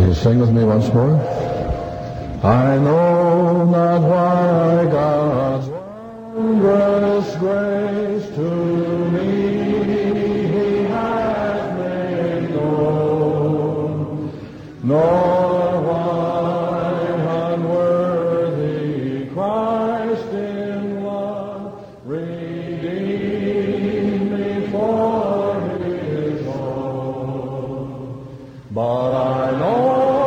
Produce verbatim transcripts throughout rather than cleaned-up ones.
you sing with me once more? I know not why God's wondrous grace to me He has made known, nor why unworthy Christ in love redeemed me for His own. But I know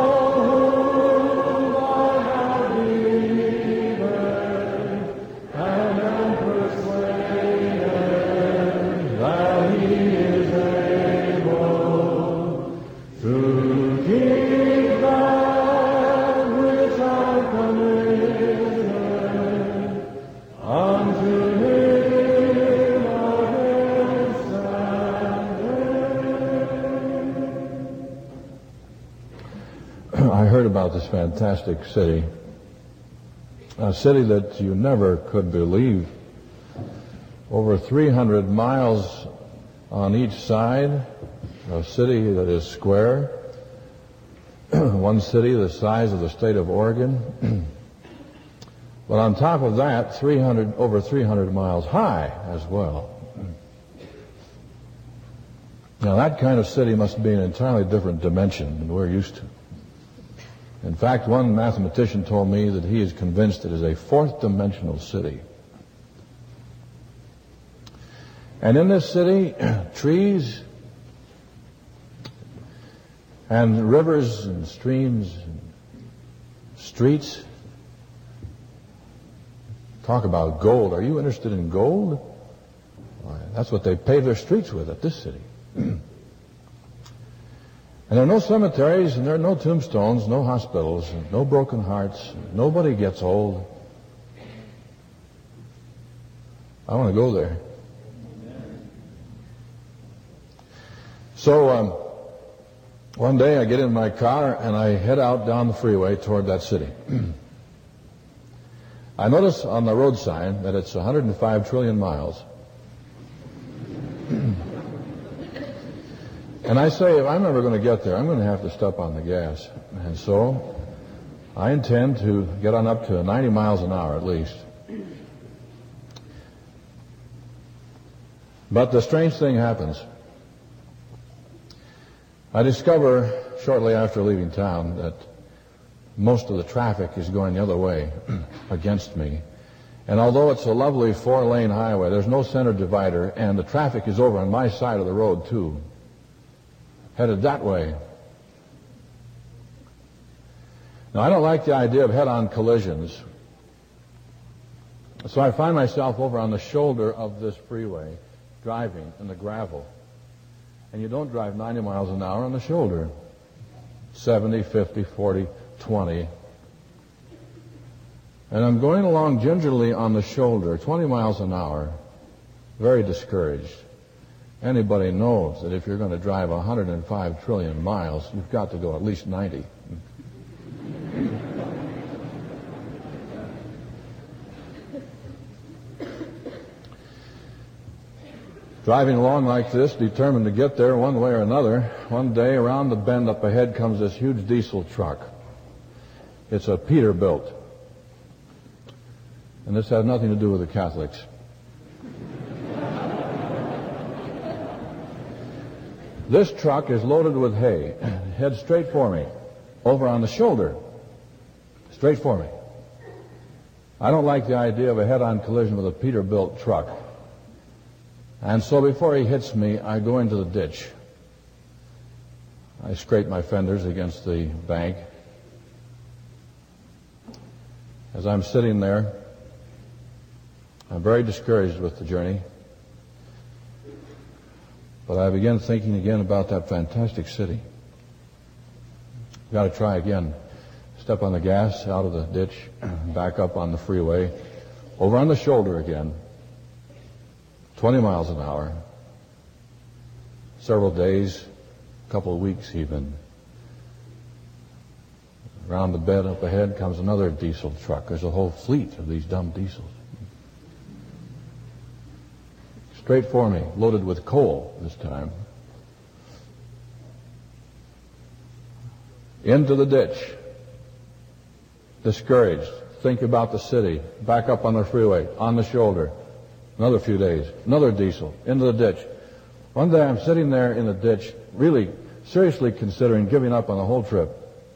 about this fantastic city, a city that you never could believe. Over three hundred miles on each side, a city that is square, one city the size of the state of Oregon, but on top of that, three hundred, over three hundred miles high as well. Now that kind of city must be an entirely different dimension than we're used to. In fact, one mathematician told me that he is convinced it is a fourth dimensional city. And in this city, trees and rivers and streams and streets. Talk about gold. Are you interested in gold? Why, that's what they pave their streets with at this city. And there are no cemeteries, and there are no tombstones, no hospitals, no broken hearts. Nobody gets old. I want to go there. So um, one day I get in my car and I head out down the freeway toward that city. I notice on the road sign that it's one hundred five trillion miles. And I say, if I'm never going to get there, I'm going to have to step on the gas. And so I intend to get on up to ninety miles an hour at least. But the strange thing happens. I discover shortly after leaving town that most of the traffic is going the other way against me. And although it's a lovely four-lane highway, there's no center divider, and the traffic is over on my side of the road, too, headed that way. Now, I don't like the idea of head-on collisions, so I find myself over on the shoulder of this freeway, driving in the gravel. And you don't drive ninety miles an hour on the shoulder. seventy, fifty, forty, twenty. And I'm going along gingerly on the shoulder, twenty miles an hour, very discouraged. Anybody knows that if you're going to drive one hundred five trillion miles, you've got to go at least ninety. Driving along like this, determined to get there one way or another, one day around the bend up ahead comes this huge diesel truck. It's a Peterbilt. And this has nothing to do with the Catholics. This truck is loaded with hay. Heads straight for me, over on the shoulder. Straight for me. I don't like the idea of a head-on collision with a Peterbilt truck. And so before he hits me, I go into the ditch. I scrape my fenders against the bank. As I'm sitting there, I'm very discouraged with the journey. But I begin thinking again about that fantastic city. Got to try again. Step on the gas, out of the ditch, back up on the freeway, over on the shoulder again. twenty miles an hour. Several days, a couple of weeks even. Around the bend up ahead comes another diesel truck. There's a whole fleet of these dumb diesels. Straight for me, loaded with coal this time. into the ditch, discouraged, think about the city, back up on the freeway, on the shoulder, another few days, another diesel, into the ditch. One day I'm sitting there in the ditch, really seriously considering giving up on the whole trip,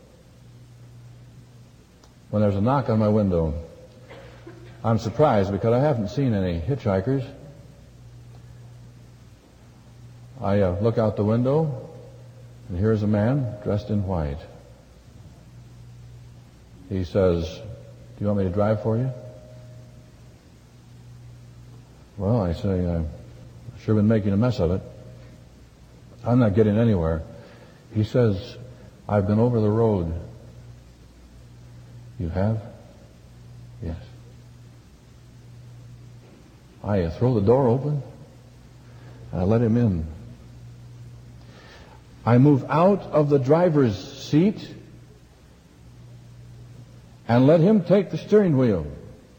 when there's a knock on my window. I'm surprised because I haven't seen any hitchhikers. I uh, look out the window, and here's a man dressed in white. He says, "Do you want me to drive for you?" Well, I say, I've sure been making a mess of it. I'm not getting anywhere. He says, "I've been over the road." "You have?" "Yes." I uh, throw the door open, and I let him in. I move out of the driver's seat and let him take the steering wheel.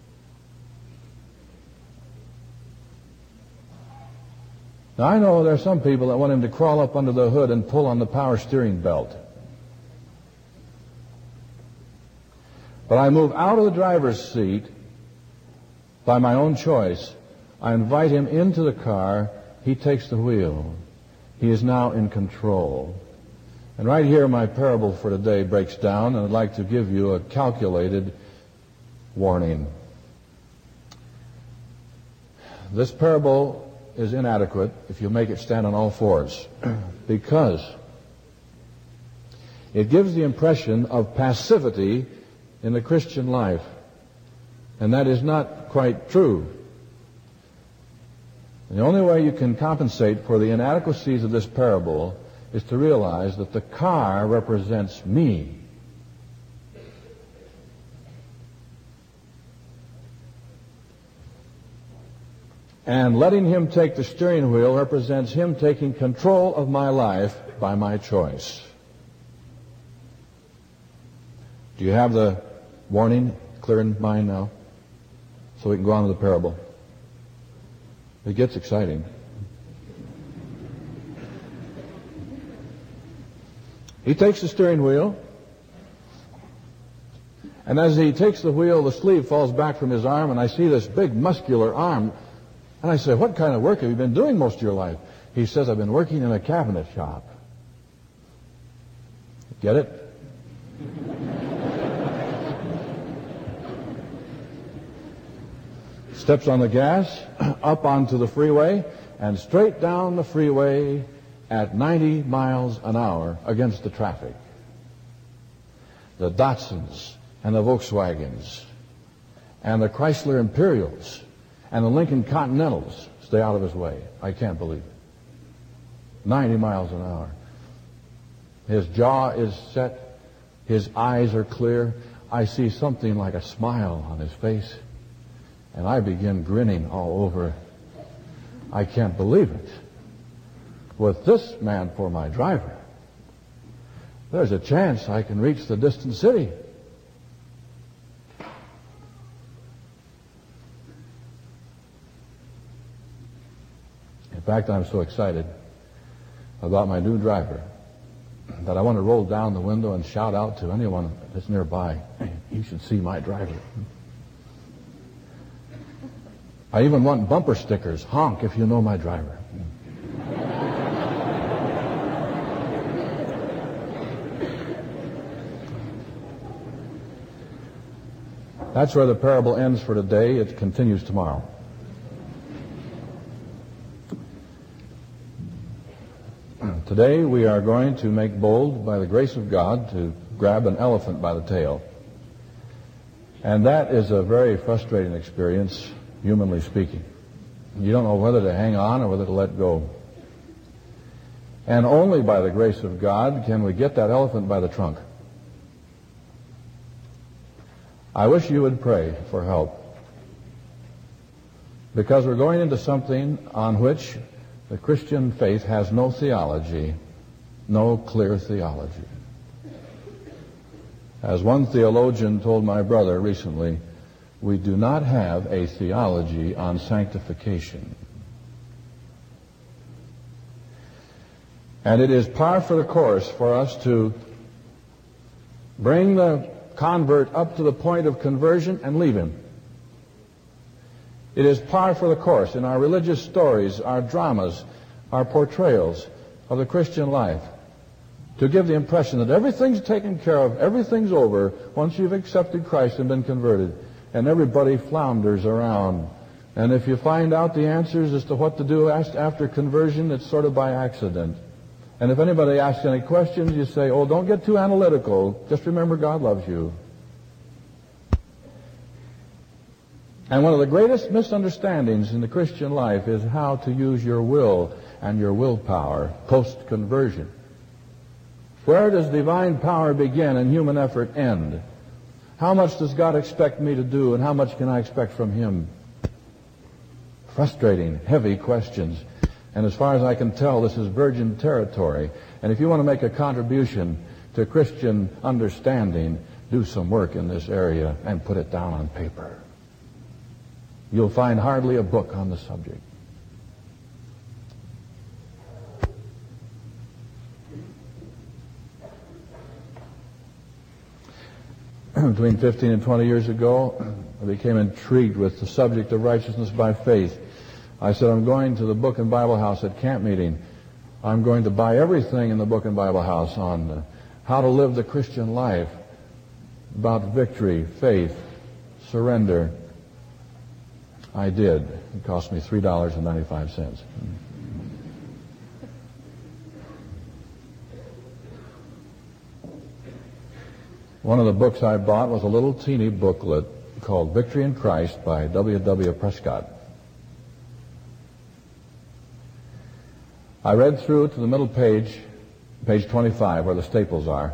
Now, I know there are some people that want him to crawl up under the hood and pull on the power steering belt. But I move out of the driver's seat by my own choice. I invite him into the car. He takes the wheel. He is now in control. And right here my parable for today breaks down, and I'd like to give you a calculated warning. This parable is inadequate if you make it stand on all fours, because it gives the impression of passivity in the Christian life, and that is not quite true. And the only way you can compensate for the inadequacies of this parable is to realize that the car represents me. And letting him take the steering wheel represents him taking control of my life by my choice. Do you have the warning clear in mind now? So we can go on to the parable. It gets exciting. He takes the steering wheel, and as he takes the wheel, the sleeve falls back from his arm, and I see this big muscular arm. And I say, "What kind of work have you been doing most of your life?" He says, "I've been working in a cabinet shop." Get it? Steps on the gas, up onto the freeway, and straight down the freeway at ninety miles an hour against the traffic. The Datsuns and the Volkswagens and the Chrysler Imperials and the Lincoln Continentals stay out of his way. I can't believe it. ninety miles an hour. His jaw is set. His eyes are clear. I see something like a smile on his face, and I begin grinning all over. I can't believe it. With this man for my driver, there's a chance I can reach the distant city. In fact, I'm so excited about my new driver that I want to roll down the window and shout out to anyone that's nearby, "Hey, you should see my driver." I even want bumper stickers. "Honk if you know my driver." That's where the parable ends for today. It continues tomorrow. Today we are going to make bold, by the grace of God, to grab an elephant by the tail. And that is a very frustrating experience, humanly speaking. You don't know whether to hang on or whether to let go. And only by the grace of God can we get that elephant by the trunk. I wish you would pray for help, because we're going into something on which the Christian faith has no theology, no clear theology. As one theologian told my brother recently, we do not have a theology on sanctification. And it is par for the course for us to bring the convert up to the point of conversion, and leave him. It is par for the course in our religious stories, our dramas, our portrayals of the Christian life to give the impression that everything's taken care of, everything's over once you've accepted Christ and been converted, and everybody flounders around. And if you find out the answers as to what to do after conversion, it's sort of by accident. And if anybody asks any questions, you say, oh, don't get too analytical. Just remember God loves you. And one of the greatest misunderstandings in the Christian life is how to use your will and your willpower post-conversion. Where does divine power begin and human effort end? How much does God expect me to do, and how much can I expect from Him? Frustrating, heavy questions. And as far as I can tell, this is virgin territory. And if you want to make a contribution to Christian understanding, do some work in this area and put it down on paper. You'll find hardly a book on the subject. Between fifteen and twenty years ago, I became intrigued with the subject of righteousness by faith. I said, I'm going to the Book and Bible House at camp meeting. I'm going to buy everything in the Book and Bible House on uh, how to live the Christian life, about victory, faith, surrender. I did. It cost me three dollars and ninety-five cents. One of the books I bought was a little teeny booklet called Victory in Christ by W W Prescott. I read through to the middle page, page twenty-five, where the staples are.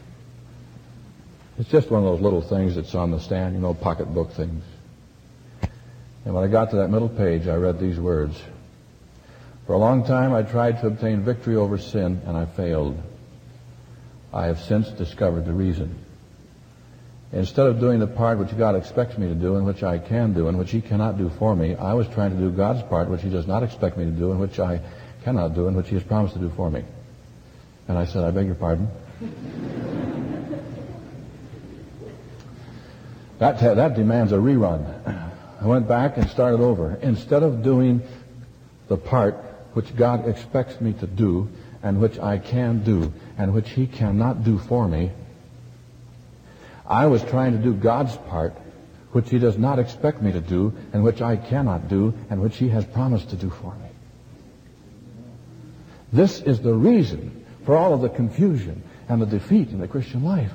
It's just one of those little things that's on the stand, you know, pocketbook things. And when I got to that middle page, I read these words. For a long time, I tried to obtain victory over sin, and I failed. I have since discovered the reason. Instead of doing the part which God expects me to do, and which I can do, and which He cannot do for me, I was trying to do God's part, which He does not expect me to do, and which I cannot do, and which He has promised to do for me. And I said, I beg your pardon? that, that demands a rerun. I went back and started over. Instead of doing the part which God expects me to do, and which I can do, and which He cannot do for me, I was trying to do God's part, which He does not expect me to do, and which I cannot do, and which He has promised to do for me. This is the reason for all of the confusion and the defeat in the Christian life.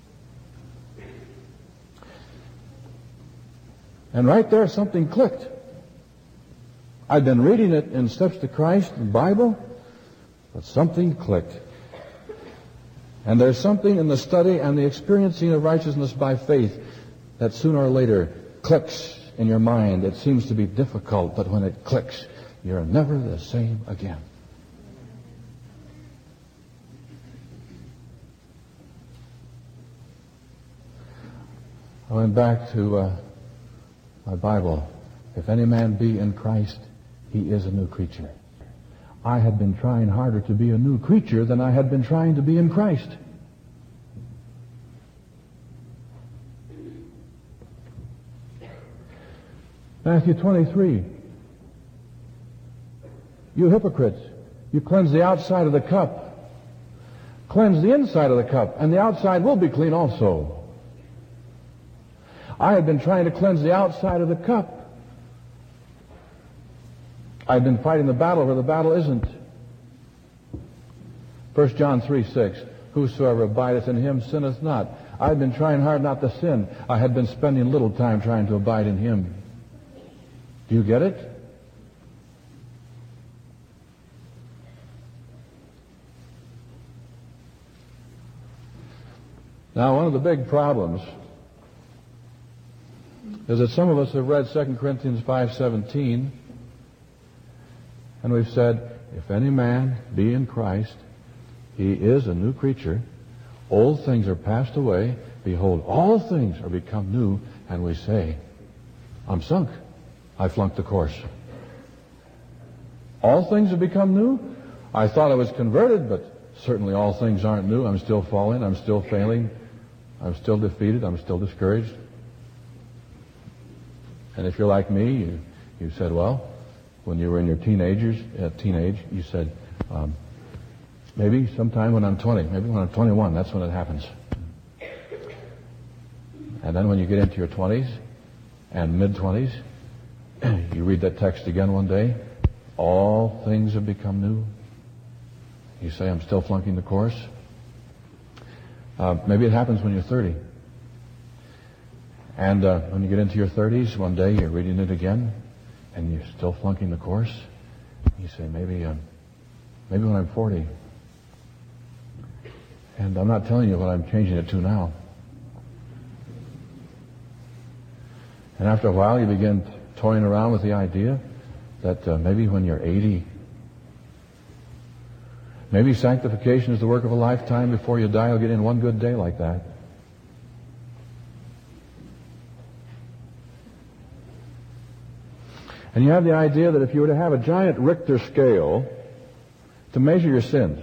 And right there, something clicked. I'd been reading it in Steps to Christ, the Bible, but something clicked. And there's something in the study and the experiencing of righteousness by faith that sooner or later clicks in your mind. It seems to be difficult, but when it clicks, you're never the same again. I went back to uh, my Bible. If any man be in Christ, he is a new creature. I had been trying harder to be a new creature than I had been trying to be in Christ. Matthew twenty-three. You hypocrites, you cleanse the outside of the cup. Cleanse the inside of the cup, and the outside will be clean also. I had been trying to cleanse the outside of the cup. I've been fighting the battle where the battle isn't. First John three six. Whosoever abideth in Him sinneth not. I've been trying hard not to sin. I had been spending little time trying to abide in Him. Do you get it? Now, one of the big problems is that some of us have read Second Corinthians five seventeen, and we've said, if any man be in Christ, he is a new creature. Old things are passed away. Behold, all things are become new. And we say, I'm sunk. I flunked the course. All things have become new? I thought I was converted, but certainly all things aren't new. I'm still falling. I'm still failing. I'm still defeated. I'm still discouraged. And if you're like me, you, you said, well, when you were in your teenagers, uh, teenage, you said, um, maybe sometime when I'm twenty, maybe when I'm twenty-one, that's when it happens. And then when you get into your twenties and mid-twenties, you read that text again one day, all things have become new. You say, I'm still flunking the course. Uh, maybe it happens when you're thirty. And uh, when you get into your thirties, one day you're reading it again, and you're still flunking the course. You say, maybe, um, maybe when I'm forty. And I'm not telling you what I'm changing it to now. And after a while, you begin toying around with the idea that uh, maybe when you're eighty, maybe sanctification is the work of a lifetime. Before you die, you'll get in one good day like that. And you have the idea that if you were to have a giant Richter scale to measure your sins,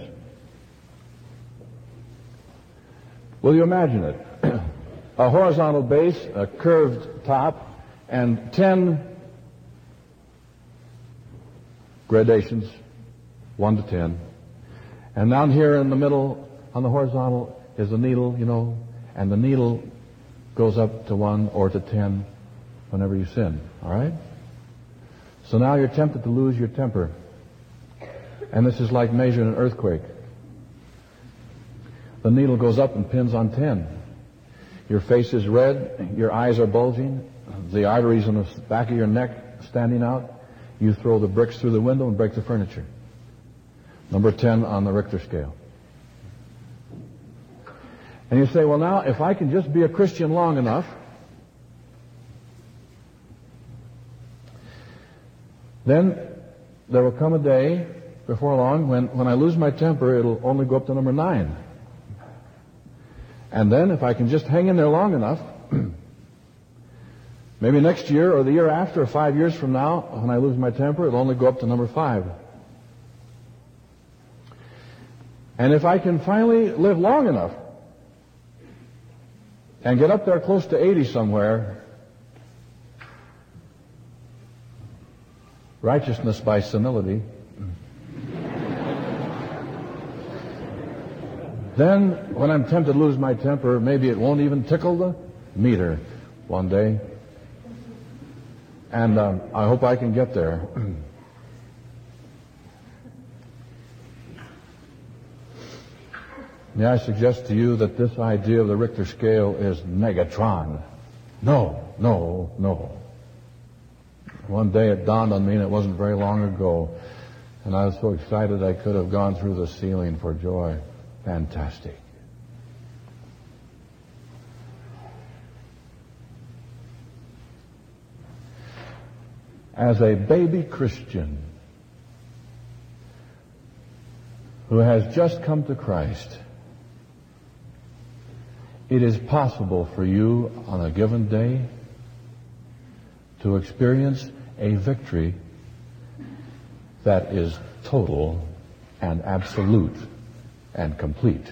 will you imagine it? A horizontal base, a curved top, and ten gradations, one to ten. And down here in the middle, on the horizontal, is a needle, you know, and the needle goes up to one or to ten whenever you sin, all right? So now you're tempted to lose your temper. And this is like measuring an earthquake. The needle goes up and pins on ten. Your face is red, your eyes are bulging, the arteries on the back of your neck standing out. You throw the bricks through the window and break the furniture. Number ten on the Richter scale. And you say, well now, if I can just be a Christian long enough, then there will come a day before long when, when I lose my temper, it'll only go up to number nine. And then if I can just hang in there long enough, maybe next year or the year after or five years from now, when I lose my temper, it'll only go up to number five. And if I can finally live long enough and get up there close to eighty somewhere, righteousness by senility, then when I'm tempted to lose my temper, maybe it won't even tickle the meter one day. And um, I hope I can get there. May I suggest to you that this idea of the Richter scale is Megatron? No, no, no. One day it dawned on me, and it wasn't very long ago, and I was so excited I could have gone through the ceiling for joy. Fantastic. As a baby Christian who has just come to Christ, it is possible for you on a given day to experience a victory that is total and absolute and complete.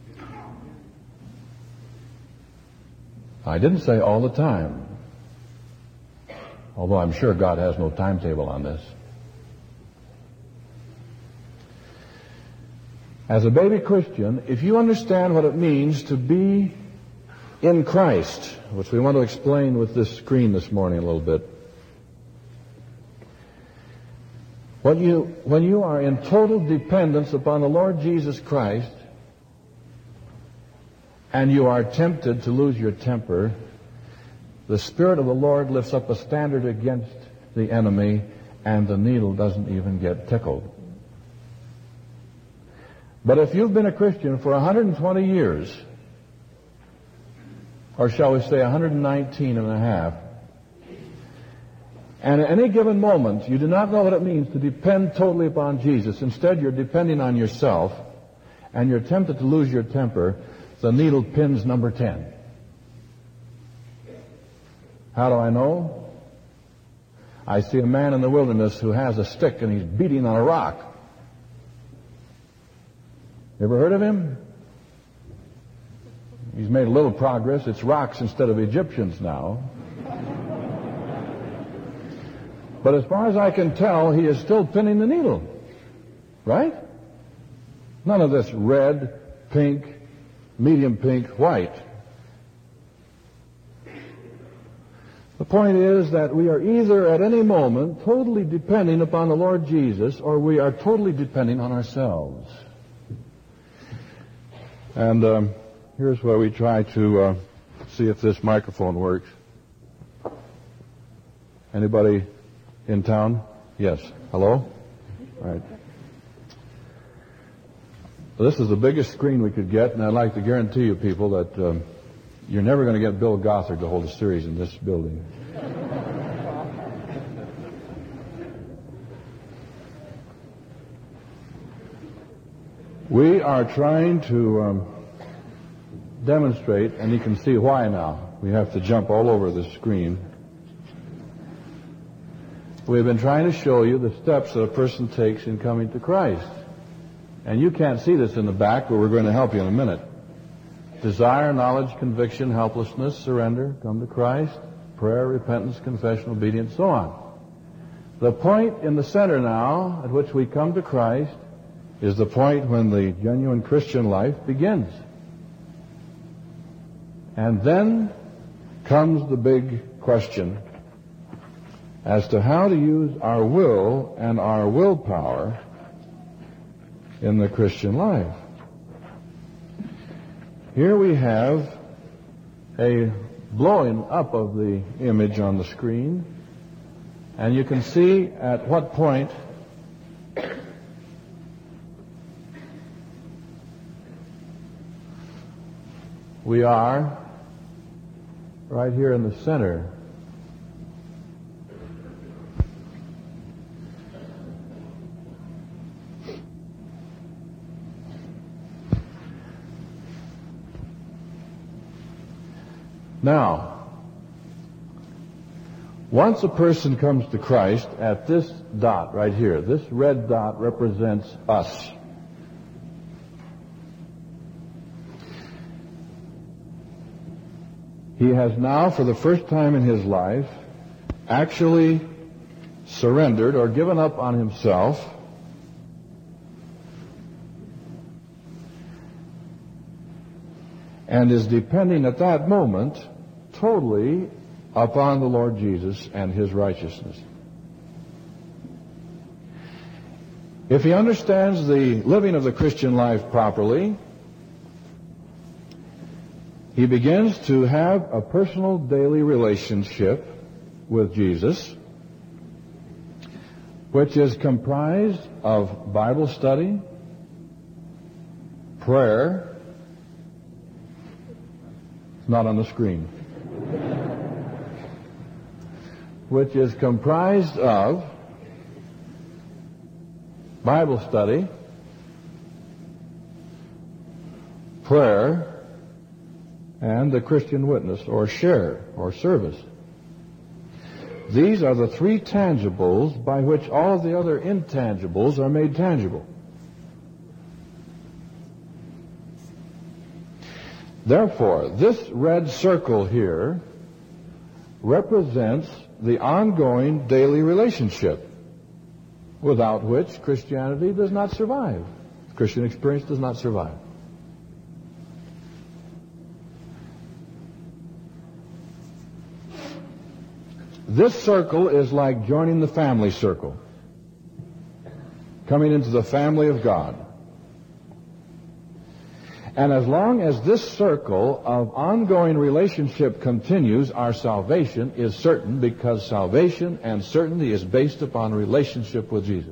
I didn't say all the time, although I'm sure God has no timetable on this. As a baby Christian, if you understand what it means to be in Christ, which we want to explain with this screen this morning a little bit, When you, when you are in total dependence upon the Lord Jesus Christ and you are tempted to lose your temper, the Spirit of the Lord lifts up a standard against the enemy and the needle doesn't even get tickled. But if you've been a Christian for one hundred twenty years, or shall we say one hundred nineteen and a half, and at any given moment, you do not know what it means to depend totally upon Jesus. Instead, you're depending on yourself, and you're tempted to lose your temper, the needle pins number ten. How do I know? I see a man in the wilderness who has a stick and he's beating on a rock. You ever heard of him? He's made a little progress. It's rocks instead of Egyptians now. But as far as I can tell, he is still pinning the needle. Right? None of this red, pink, medium pink, white. The point is that we are either at any moment totally depending upon the Lord Jesus, or we are totally depending on ourselves. And um, here's where we try to uh, see if this microphone works. Anybody in town? Yes. Hello? All right. Well, this is the biggest screen we could get, and I'd like to guarantee you people that um, you're never going to get Bill Gothard to hold a series in this building. We are trying to um, demonstrate, and you can see why now. We have to jump all over the screen. We've been trying to show you the steps that a person takes in coming to Christ. And you can't see this in the back, but we're going to help you in a minute. Desire, knowledge, conviction, helplessness, surrender, come to Christ, prayer, repentance, confession, obedience, so on. The point in the center now at which we come to Christ is the point when the genuine Christian life begins. And then comes the big question as to how to use our will and our willpower in the Christian life. Here we have a blowing up of the image on the screen, and you can see at what point we are right here in the center. Now, once a person comes to Christ at this dot right here, this red dot represents us. He has now, for the first time in his life, actually surrendered or given up on himself and is depending at that moment totally upon the Lord Jesus and his righteousness. If he understands the living of the Christian life properly, he begins to have a personal daily relationship with Jesus, which is comprised of Bible study, prayer. It's not on the screen. Which is comprised of Bible study, prayer, and the Christian witness, or share, or service. These are the three tangibles by which all of the other intangibles are made tangible. Therefore, this red circle here represents the ongoing daily relationship, without which Christianity does not survive. Christian experience does not survive. This circle is like joining the family circle, coming into the family of God. And as long as this circle of ongoing relationship continues, our salvation is certain, because salvation and certainty is based upon relationship with Jesus.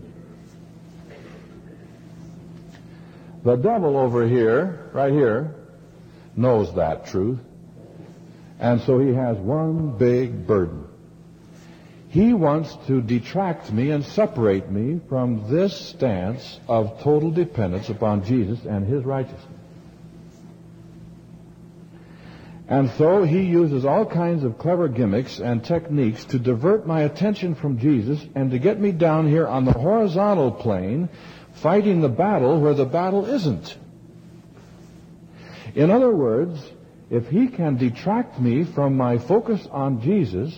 The devil over here, right here, knows that truth. And so he has one big burden. He wants to detract me and separate me from this stance of total dependence upon Jesus and his righteousness. And so he uses all kinds of clever gimmicks and techniques to divert my attention from Jesus and to get me down here on the horizontal plane, fighting the battle where the battle isn't. In other words, if he can detract me from my focus on Jesus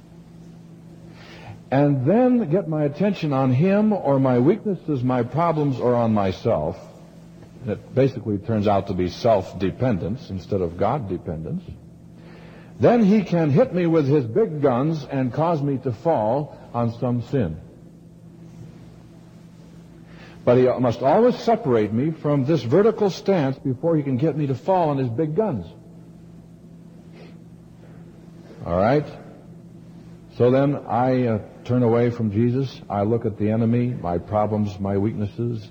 and then get my attention on him or my weaknesses, my problems, or on myself, and it basically turns out to be self-dependence instead of God-dependence, then he can hit me with his big guns and cause me to fall on some sin. But he must always separate me from this vertical stance before he can get me to fall on his big guns. All right? So then I uh, turn away from Jesus. I look at the enemy, my problems, my weaknesses.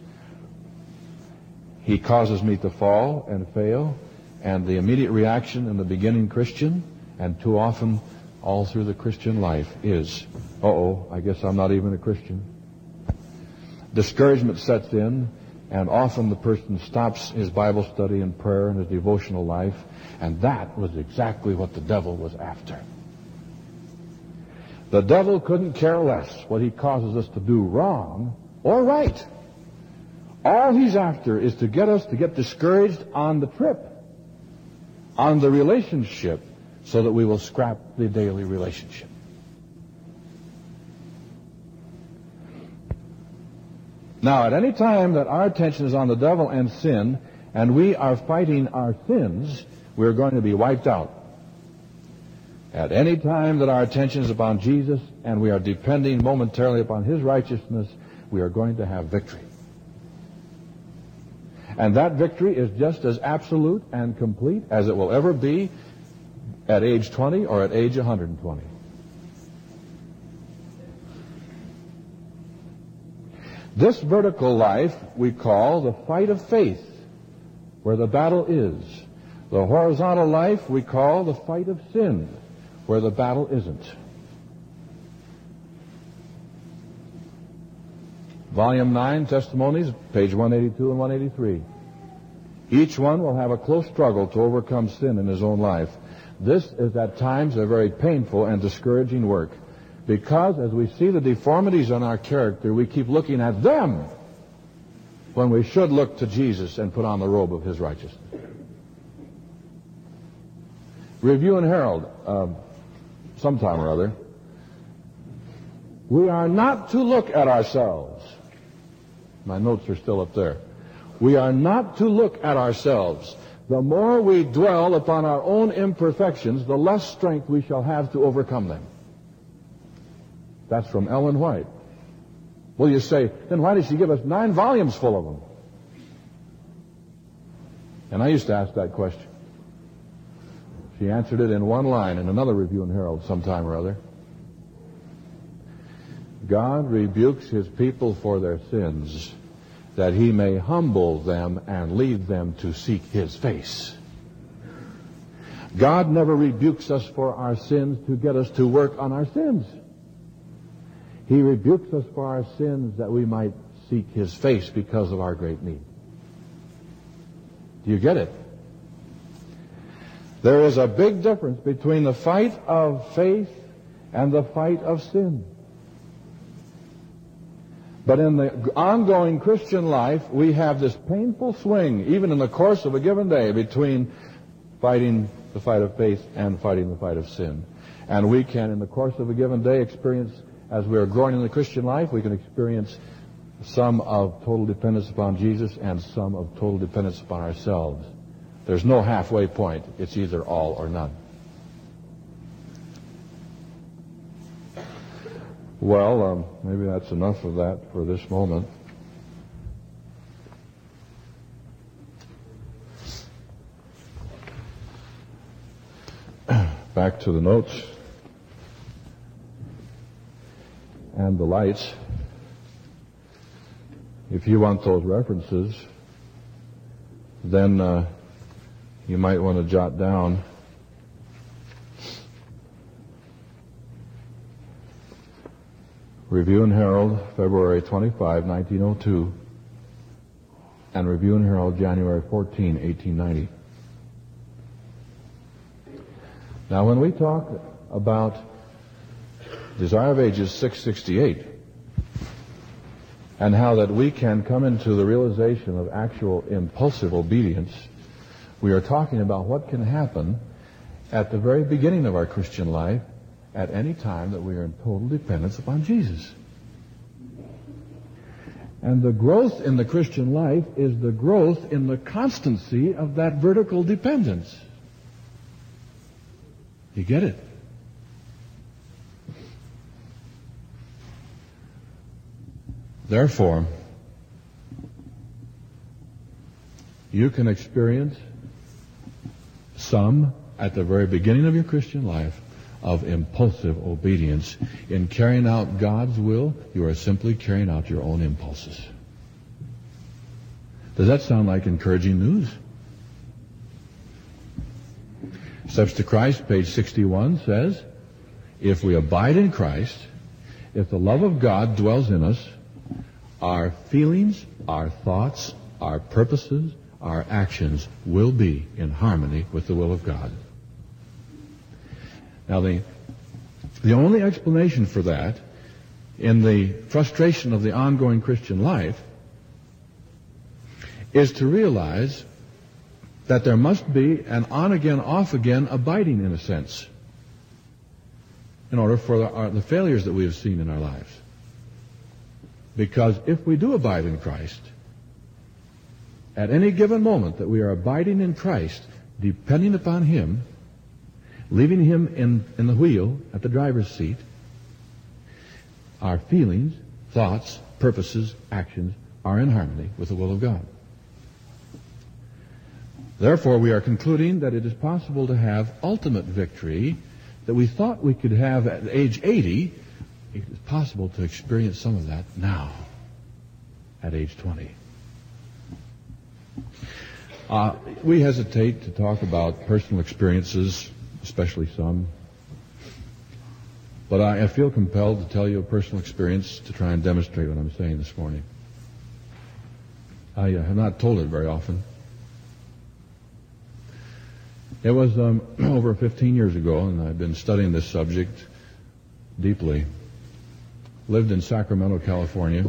He causes me to fall and fail. And the immediate reaction in the beginning Christian, and too often all through the Christian life, is, uh-oh, I guess I'm not even a Christian. Discouragement sets in, and often the person stops his Bible study and prayer and his devotional life, and that was exactly what the devil was after. The devil couldn't care less what he causes us to do wrong or right. All he's after is to get us to get discouraged on the trip, on the relationship, so that we will scrap the daily relationship. Now, at any time that our attention is on the devil and sin, and we are fighting our sins, we're going to be wiped out. At any time that our attention is upon Jesus, and we are depending momentarily upon his righteousness, we are going to have victory. And that victory is just as absolute and complete as it will ever be at age twenty or at age one hundred twenty. This vertical life we call the fight of faith, where the battle is. The horizontal life we call the fight of sin, where the battle isn't. Volume nine, Testimonies, page one eighty-two and one eighty-three. Each one will have a close struggle to overcome sin in his own life. This is at times a very painful and discouraging work, because as we see the deformities in our character, we keep looking at them when we should look to Jesus and put on the robe of his righteousness. Review and Herald, uh, sometime or other. We are not to look at ourselves. My notes are still up there. We are not to look at ourselves. The more we dwell upon our own imperfections, the less strength we shall have to overcome them. That's from Ellen White. Well, you say, then why did she give us nine volumes full of them? And I used to ask that question. She answered it in one line in another Review and Herald sometime or other. God rebukes his people for their sins, that he may humble them and lead them to seek his face. God never rebukes us for our sins to get us to work on our sins. He rebukes us for our sins that we might seek his face because of our great need. Do you get it? There is a big difference between the fight of faith and the fight of sin. But in the ongoing Christian life, we have this painful swing, even in the course of a given day, between fighting the fight of faith and fighting the fight of sin. And we can, in the course of a given day, experience, as we are growing in the Christian life, we can experience some of total dependence upon Jesus and some of total dependence upon ourselves. There's no halfway point. It's either all or none. Well, um, maybe that's enough of that for this moment. Back to the notes and the lights. If you want those references, then uh, you might want to jot down Review and Herald, February twenty-fifth, nineteen oh two, and Review and Herald, January fourteenth, eighteen ninety. Now, when we talk about Desire of Ages six sixty-eight, and how that we can come into the realization of actual impulsive obedience, We are talking about what can happen at the very beginning of our Christian life at any time that we are in total dependence upon Jesus. And the growth in the Christian life is the growth in the constancy of that vertical dependence. You get it? Therefore, you can experience some at the very beginning of your Christian life of impulsive obedience. In carrying out God's will, you are simply carrying out your own impulses. Does that sound like encouraging news? Steps to Christ, page sixty-one, says, if we abide in Christ, if the love of God dwells in us, our feelings, our thoughts, our purposes, our actions will be in harmony with the will of God. Now, the, the only explanation for that in the frustration of the ongoing Christian life is to realize that there must be an on-again, off-again abiding, in a sense, in order for the, our, the failures that we have seen in our lives. Because if we do abide in Christ, at any given moment that we are abiding in Christ, depending upon Him, leaving Him in, in the wheel at the driver's seat, our feelings, thoughts, purposes, actions are in harmony with the will of God. Therefore, we are concluding that it is possible to have ultimate victory that we thought we could have at age eighty. It is possible to experience some of that now, at age twenty. Uh, we hesitate to talk about personal experiences, especially some. But I, I feel compelled to tell you a personal experience to try and demonstrate what I'm saying this morning. I uh, have not told it very often. It was um, over fifteen years ago, and I've been studying this subject deeply. Lived in Sacramento, California.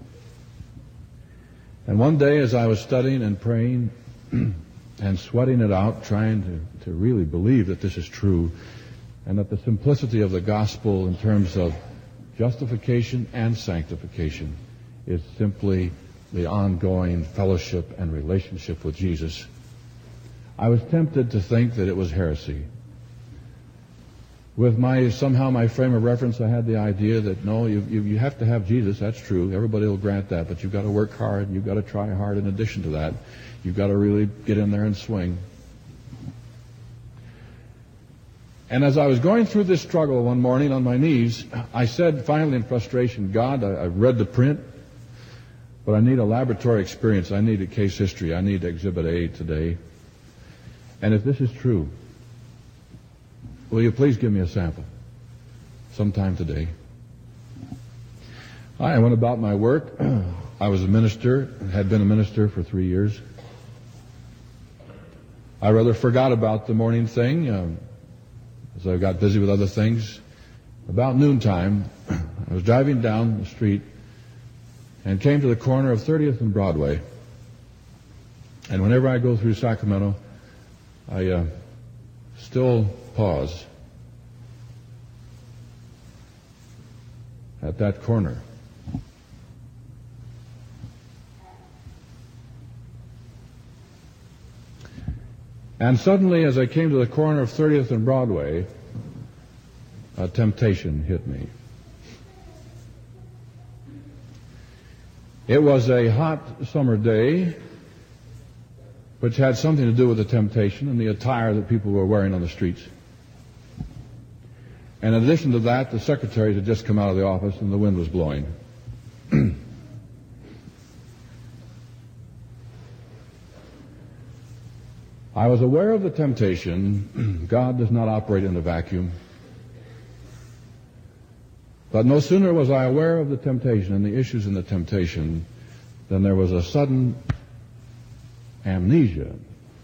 And one day as I was studying and praying and sweating it out, trying to, to really believe that this is true, and that the simplicity of the gospel in terms of justification and sanctification is simply the ongoing fellowship and relationship with Jesus, I was tempted to think that it was heresy. With my, somehow my frame of reference, I had the idea that no, you, you, you have to have Jesus, that's true, everybody will grant that, but you've got to work hard, you've got to try hard in addition to that. You've got to really get in there and swing. And as I was going through this struggle one morning on my knees, I said finally in frustration, God, I, I've read the print, but I need a laboratory experience. I need a case history. I need Exhibit A today. And if this is true, will you please give me a sample sometime today? I went about my work. I was a minister, had been a minister for three years. I rather forgot about the morning thing um, as I got busy with other things. About noontime, I was driving down the street and came to the corner of thirtieth and Broadway. And whenever I go through Sacramento, I uh, still pause at that corner. And suddenly, as I came to the corner of thirtieth and Broadway, a temptation hit me. It was a hot summer day, which had something to do with the temptation and the attire that people were wearing on the streets. And in addition to that, the secretaries had just come out of the office and the wind was blowing. I was aware of the temptation. God does not operate in a vacuum. But no sooner was I aware of the temptation and the issues in the temptation than there was a sudden amnesia.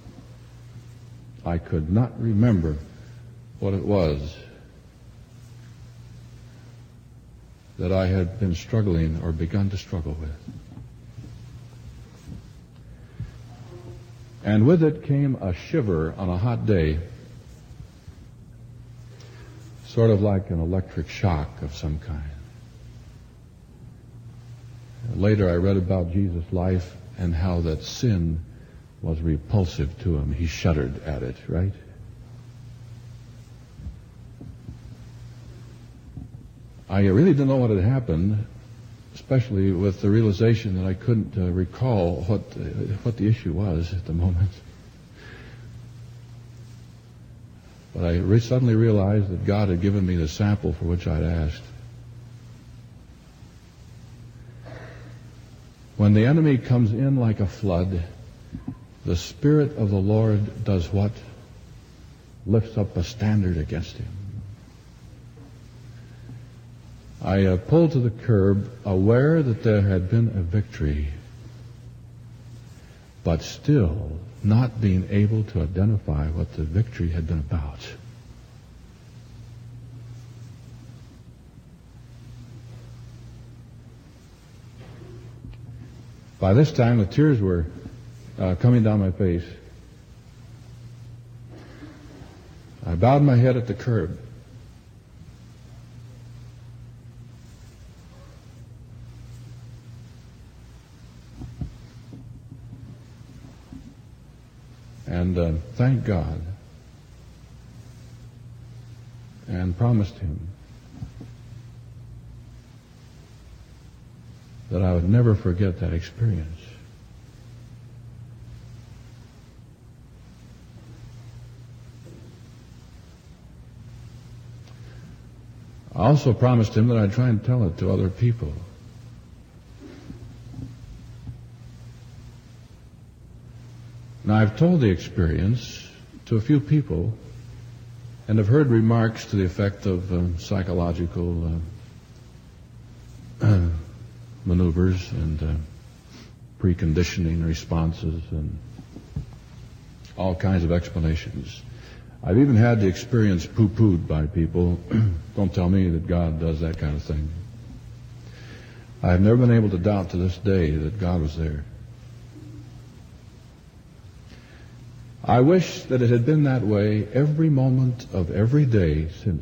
I could not remember what it was that I had been struggling or begun to struggle with. And with it came a shiver on a hot day, sort of like an electric shock of some kind. Later I read about Jesus' life and how that sin was repulsive to him. He shuddered at it, right? I really didn't know what had happened, especially with the realization that I couldn't uh, recall what uh, what the issue was at the moment. But I re- suddenly realized that God had given me the sample for which I'd asked. When the enemy comes in like a flood, the Spirit of the Lord does what? Lifts up a standard against him. I uh, pulled to the curb, aware that there had been a victory, but still not being able to identify what the victory had been about. By this time, the tears were uh, coming down my face. I bowed my head at the curb. And uh, thanked God and promised him that I would never forget that experience. I also promised him that I'd try and tell it to other people. Now, I've told the experience to a few people and have heard remarks to the effect of uh, psychological uh, maneuvers and uh, preconditioning responses and all kinds of explanations. I've even had the experience poo-pooed by people. Don't tell me that God does that kind of thing. I've never been able to doubt to this day that God was there. I wish that it had been that way every moment of every day since.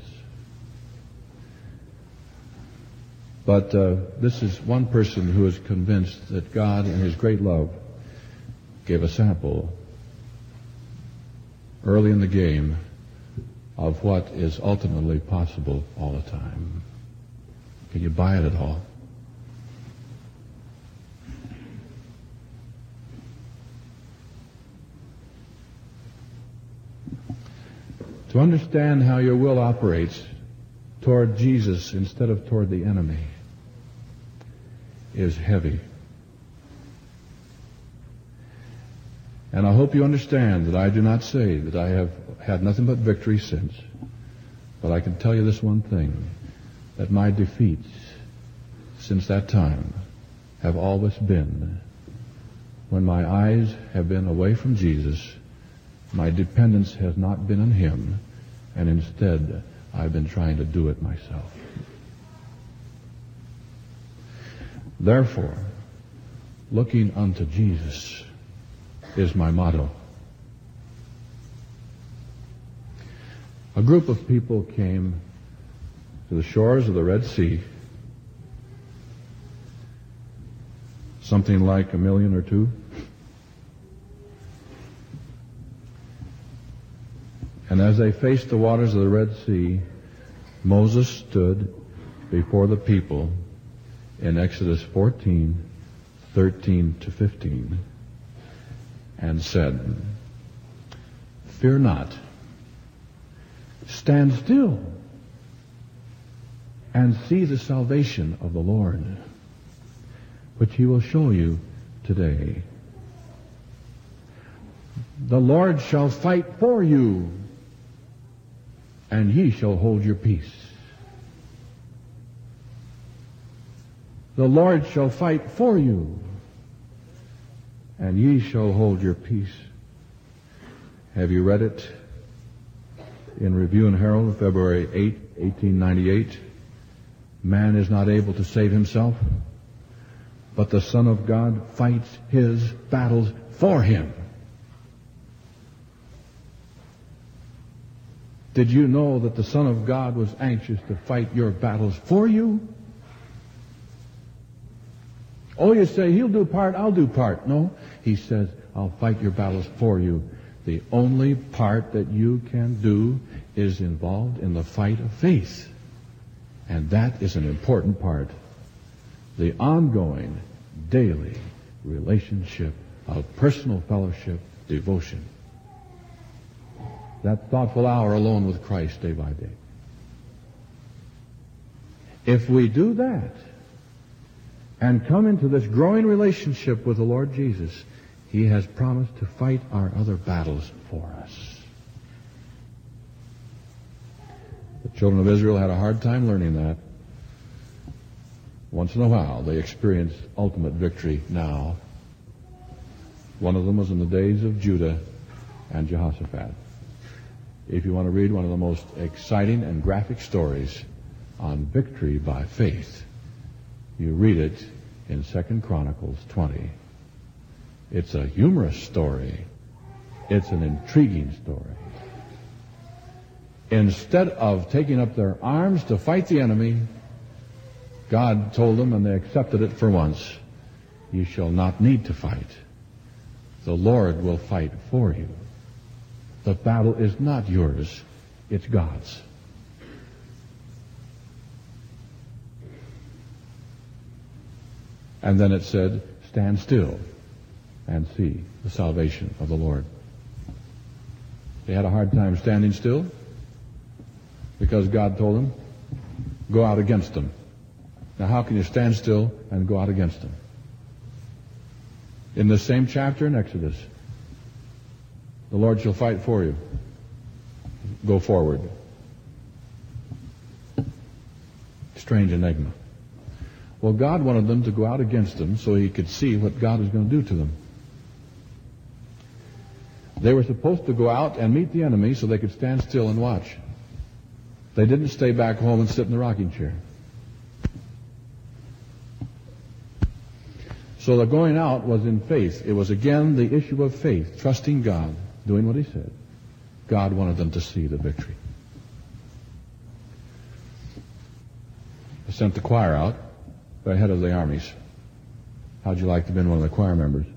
But uh, this is one person who is convinced that God, in his great love, gave a sample early in the game of what is ultimately possible all the time. Can you buy it at all? To understand how your will operates toward Jesus instead of toward the enemy is heavy. And I hope you understand that I do not say that I have had nothing but victory since. But I can tell you this one thing, that my defeats since that time have always been when my eyes have been away from Jesus. My dependence has not been on him, and instead I've been trying to do it myself. Therefore, looking unto Jesus is my motto. A group of people came to the shores of the Red Sea, something like a million or two. And as they faced the waters of the Red Sea, Moses stood before the people in Exodus fourteen, thirteen to fifteen, and said, "Fear not, stand still and see the salvation of the Lord, which he will show you today. The Lord shall fight for you, and ye shall hold your peace. The Lord shall fight for you, and ye shall hold your peace." Have you read it in Review and Herald, February eighth, eighteen ninety-eight? Man is not able to save himself, but the Son of God fights his battles for him. Did you know that the Son of God was anxious to fight your battles for you? Oh, you say, he'll do part, I'll do part. No, he says, I'll fight your battles for you. The only part that you can do is involved in the fight of faith. And that is an important part. The ongoing, daily relationship of personal fellowship, devotion. That thoughtful hour alone with Christ day by day. If we do that and come into this growing relationship with the Lord Jesus, he has promised to fight our other battles for us. The children of Israel had a hard time learning that. Once in a while, they experienced ultimate victory now. One of them was in the days of Judah and Jehoshaphat. If you want to read one of the most exciting and graphic stories on victory by faith, you read it in Second Chronicles twenty. It's a humorous story. It's an intriguing story. Instead of taking up their arms to fight the enemy, God told them, and they accepted it for once, you shall not need to fight. The Lord will fight for you. The battle is not yours, it's God's. And then it said, stand still and see the salvation of the Lord. They had a hard time standing still because God told them, go out against them. Now how can you stand still and go out against them? In the same chapter in Exodus, the Lord shall fight for you. Go forward. Strange enigma. Well, God wanted them to go out against them so he could see what God was going to do to them. They were supposed to go out and meet the enemy so they could stand still and watch. They didn't stay back home and sit in the rocking chair. So the going out was in faith. It was again the issue of faith, trusting God, doing what he said. God wanted them to see the victory. I sent the choir out. They're head of the armies. How'd you like to have been one of the choir members?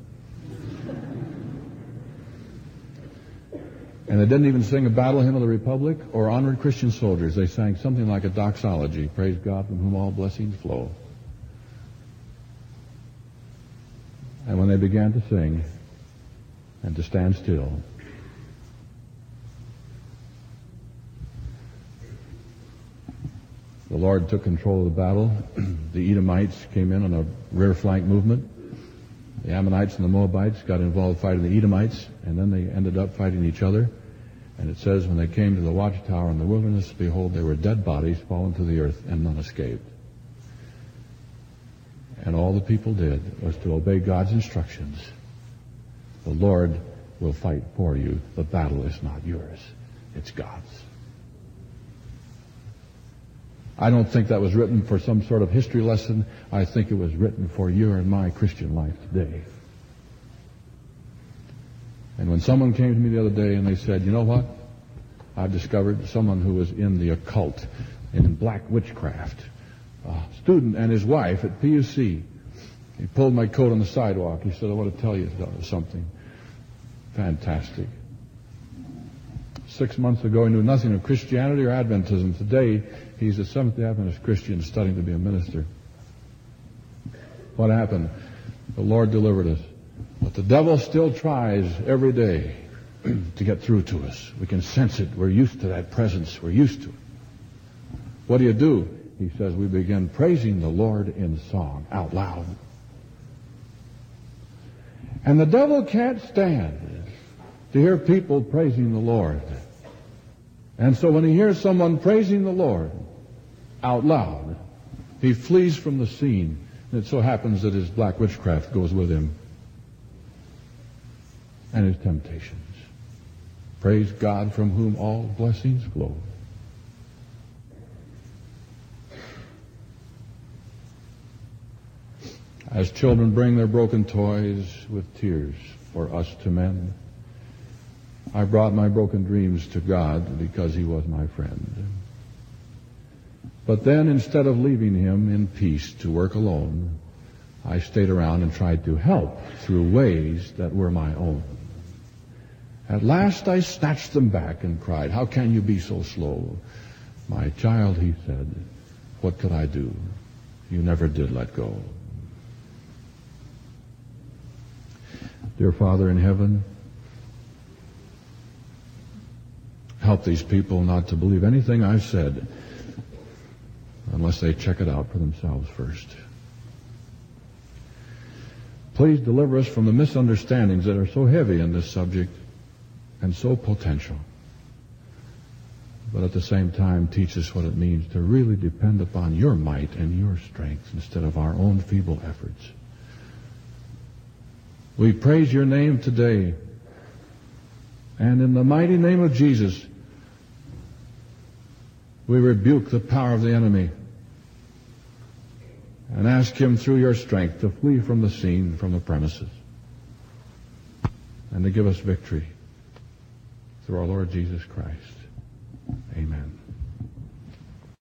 And they didn't even sing a battle hymn of the Republic or honored Christian soldiers. They sang something like a doxology, praise God from whom all blessings flow. And when they began to sing and to stand still, the Lord took control of the battle. The Edomites came in on a rear flank movement. The Ammonites and the Moabites got involved fighting the Edomites, and then they ended up fighting each other. And it says, when they came to the watchtower in the wilderness, behold, there were dead bodies fallen to the earth, and none escaped. And all the people did was to obey God's instructions. The Lord will fight for you. The battle is not yours. It's God's. I don't think that was written for some sort of history lesson. I think it was written for your and my Christian life today. And when someone came to me the other day and they said, you know what? I've discovered someone who was in the occult, in black witchcraft. A student and his wife at P U C. He pulled my coat on the sidewalk. He said, I want to tell you something. Fantastic. Six months ago, he knew nothing of Christianity or Adventism. Today, he's a Seventh-day Adventist Christian studying to be a minister. What happened? The Lord delivered us. But the devil still tries every day to get through to us. We can sense it. We're used to that presence. We're used to it. What do you do? He says, we begin praising the Lord in song, out loud. And the devil can't stand to hear people praising the Lord. And so when he hears someone praising the Lord out loud, he flees from the scene. And it so happens that his black witchcraft goes with him. And his temptations. Praise God from whom all blessings flow. As children bring their broken toys with tears for us to mend, I brought my broken dreams to God because he was my friend. But then, instead of leaving him in peace to work alone, I stayed around and tried to help through ways that were my own. At last I snatched them back and cried, "How can you be so slow?" "My child," he said, "what could I do? You never did let go." Dear Father in heaven, help these people not to believe anything I've said unless they check it out for themselves first. Please deliver us from the misunderstandings that are so heavy in this subject and so potential. But at the same time, teach us what it means to really depend upon your might and your strength instead of our own feeble efforts. We praise your name today, and in the mighty name of Jesus, we rebuke the power of the enemy and ask him through your strength to flee from the scene, from the premises, and to give us victory through our Lord Jesus Christ. Amen.